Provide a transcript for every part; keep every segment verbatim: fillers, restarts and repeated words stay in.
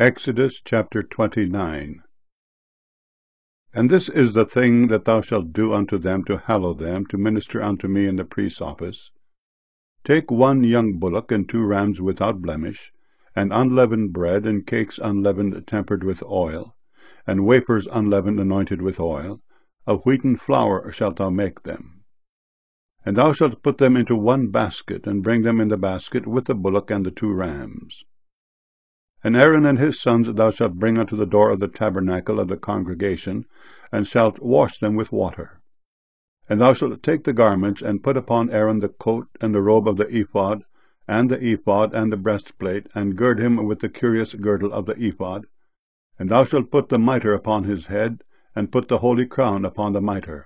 Exodus chapter twenty-nine. And this is the thing that thou shalt do unto them to hallow them, to minister unto me in the priest's office. Take one young bullock and two rams without blemish, and unleavened bread, and cakes unleavened tempered with oil, and wafers unleavened anointed with oil. Of wheaten flour shalt thou make them. And thou shalt put them into one basket, and bring them in the basket with the bullock and the two rams. And Aaron and his sons thou shalt bring unto the door of the tabernacle of the congregation, and shalt wash them with water. And thou shalt take the garments, and put upon Aaron the coat and the robe of the ephod, and the ephod and the breastplate, and gird him with the curious girdle of the ephod. And thou shalt put the mitre upon his head, and put the holy crown upon the mitre.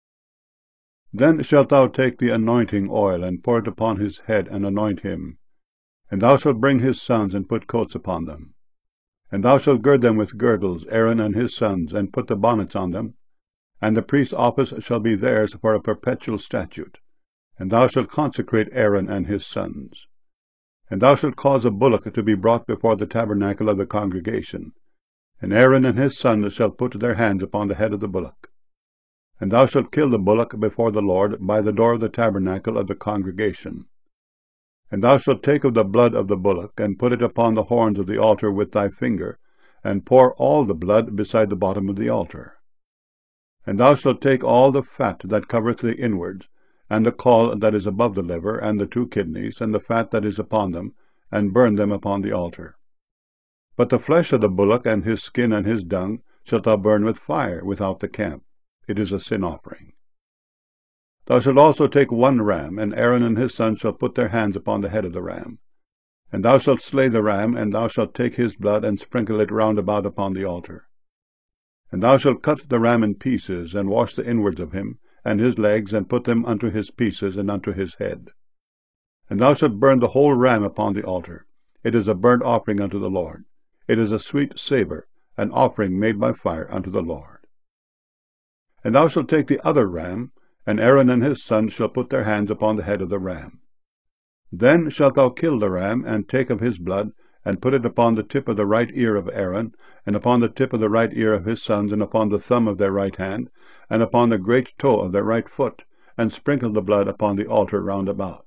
Then shalt thou take the anointing oil, and pour it upon his head, and anoint him. And thou shalt bring his sons, and put coats upon them. And thou shalt gird them with girdles, Aaron and his sons, and put the bonnets on them. And the priest's office shall be theirs for a perpetual statute. And thou shalt consecrate Aaron and his sons. And thou shalt cause a bullock to be brought before the tabernacle of the congregation. And Aaron and his sons shall put their hands upon the head of the bullock. And thou shalt kill the bullock before the Lord by the door of the tabernacle of the congregation. And thou shalt take of the blood of the bullock, and put it upon the horns of the altar with thy finger, and pour all the blood beside the bottom of the altar. And thou shalt take all the fat that covereth the inwards, and the caul that is above the liver, and the two kidneys, and the fat that is upon them, and burn them upon the altar. But the flesh of the bullock, and his skin, and his dung, shalt thou burn with fire without the camp. It is a sin offering. Thou shalt also take one ram, and Aaron and his sons shall put their hands upon the head of the ram. And thou shalt slay the ram, and thou shalt take his blood, and sprinkle it round about upon the altar. And thou shalt cut the ram in pieces, and wash the inwards of him, and his legs, and put them unto his pieces, and unto his head. And thou shalt burn the whole ram upon the altar. It is a burnt offering unto the Lord. It is a sweet savour, an offering made by fire unto the Lord. And thou shalt take the other ram, and Aaron and his sons shall put their hands upon the head of the ram. Then shalt thou kill the ram, and take of his blood, and put it upon the tip of the right ear of Aaron, and upon the tip of the right ear of his sons, and upon the thumb of their right hand, and upon the great toe of their right foot, and sprinkle the blood upon the altar round about.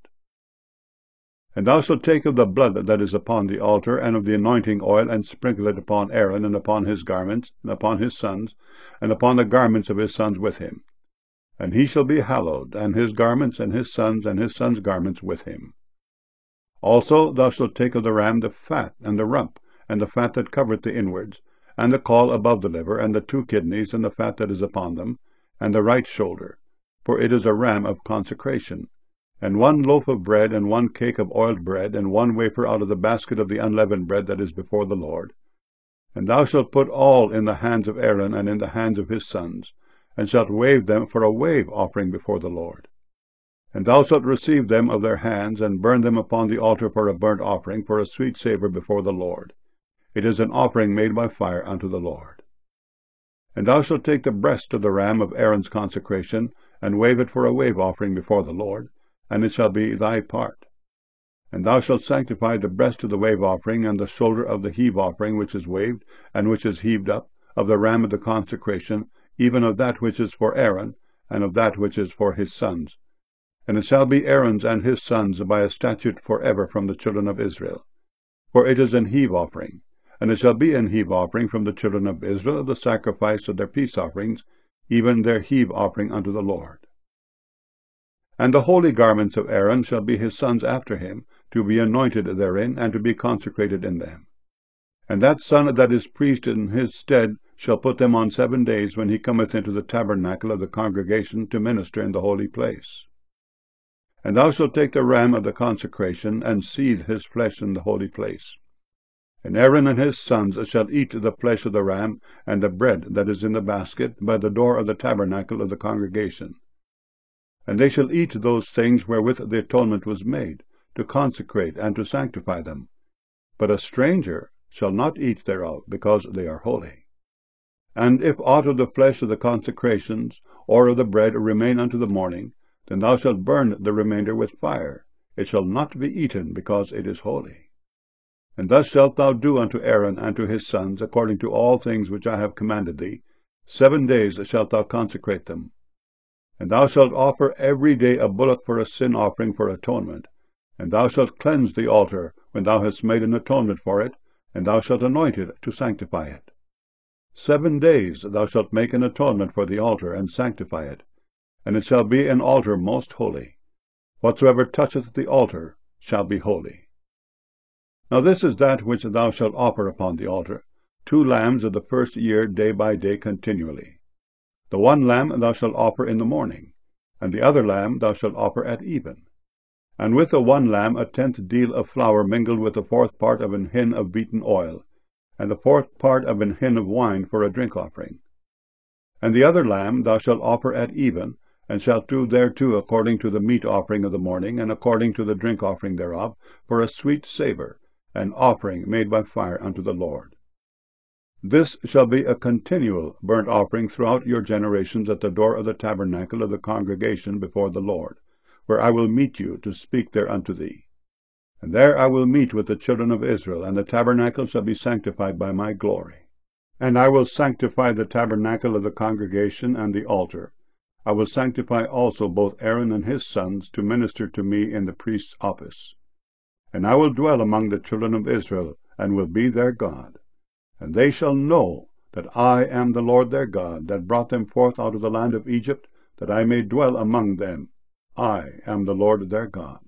And thou shalt take of the blood that is upon the altar, and of the anointing oil, and sprinkle it upon Aaron, and upon his garments, and upon his sons, and upon the garments of his sons with him. And he shall be hallowed, and his garments, and his sons, and his sons' garments with him. Also thou shalt take of the ram the fat, and the rump, and the fat that covereth the inwards, and the caul above the liver, and the two kidneys, and the fat that is upon them, and the right shoulder, for it is a ram of consecration, and one loaf of bread, and one cake of oiled bread, and one wafer out of the basket of the unleavened bread that is before the Lord. And thou shalt put all in the hands of Aaron, and in the hands of his sons, and shalt wave them for a wave offering before the Lord. And thou shalt receive them of their hands, and burn them upon the altar for a burnt offering, for a sweet savour before the Lord. It is an offering made by fire unto the Lord. And thou shalt take the breast of the ram of Aaron's consecration, and wave it for a wave offering before the Lord, and it shall be thy part. And thou shalt sanctify the breast of the wave offering, and the shoulder of the heave offering which is waved, and which is heaved up, of the ram of the consecration, even of that which is for Aaron, and of that which is for his sons. And it shall be Aaron's and his sons by a statute for ever from the children of Israel. For it is an heave offering, and it shall be an heave offering from the children of Israel, the sacrifice of their peace offerings, even their heave offering unto the Lord. And the holy garments of Aaron shall be his sons after him, to be anointed therein, and to be consecrated in them. And that son that is priest in his stead shall put them on seven days when he cometh into the tabernacle of the congregation to minister in the holy place. And thou shalt take the ram of the consecration, and seethe his flesh in the holy place. And Aaron and his sons shall eat the flesh of the ram, and the bread that is in the basket, by the door of the tabernacle of the congregation. And they shall eat those things wherewith the atonement was made, to consecrate and to sanctify them. But a stranger shall not eat thereof, because they are holy. And if aught of the flesh of the consecrations, or of the bread, remain unto the morning, then thou shalt burn the remainder with fire. It shall not be eaten, because it is holy. And thus shalt thou do unto Aaron and to his sons, according to all things which I have commanded thee. Seven days shalt thou consecrate them. And thou shalt offer every day a bullock for a sin offering for atonement. And thou shalt cleanse the altar when thou hast made an atonement for it, and thou shalt anoint it to sanctify it. Seven days thou shalt make an atonement for the altar, and sanctify it, and it shall be an altar most holy. Whatsoever toucheth the altar shall be holy. Now this is that which thou shalt offer upon the altar, two lambs of the first year day by day continually. The one lamb thou shalt offer in the morning, and the other lamb thou shalt offer at even. And with the one lamb a tenth deal of flour mingled with the fourth part of an hin of beaten oil, and the fourth part of an hin of wine for a drink offering. And the other lamb thou shalt offer at even, and shalt do thereto according to the meat offering of the morning, and according to the drink offering thereof, for a sweet savour, an offering made by fire unto the Lord. This shall be a continual burnt offering throughout your generations at the door of the tabernacle of the congregation before the Lord, where I will meet you to speak there unto thee. And there I will meet with the children of Israel, and the tabernacle shall be sanctified by my glory. And I will sanctify the tabernacle of the congregation and the altar. I will sanctify also both Aaron and his sons to minister to me in the priest's office. And I will dwell among the children of Israel, and will be their God. And they shall know that I am the Lord their God, that brought them forth out of the land of Egypt, that I may dwell among them. I am the Lord their God.